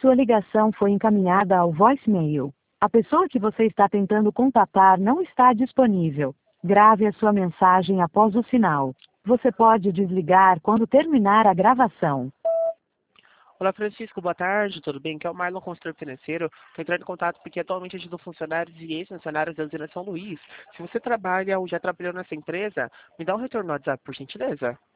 Sua ligação foi encaminhada ao voicemail. A pessoa que você está tentando contatar não está disponível. Grave a sua mensagem após o sinal. Você pode desligar quando terminar a gravação. Olá, Francisco, boa tarde, tudo bem? Aqui é o Marlon, consultor financeiro. Estou entrando em contato porque atualmente ajudo funcionários e ex-funcionários da usina São Luís. Se você trabalha ou já trabalhou nessa empresa, me dá um retorno no WhatsApp, por gentileza.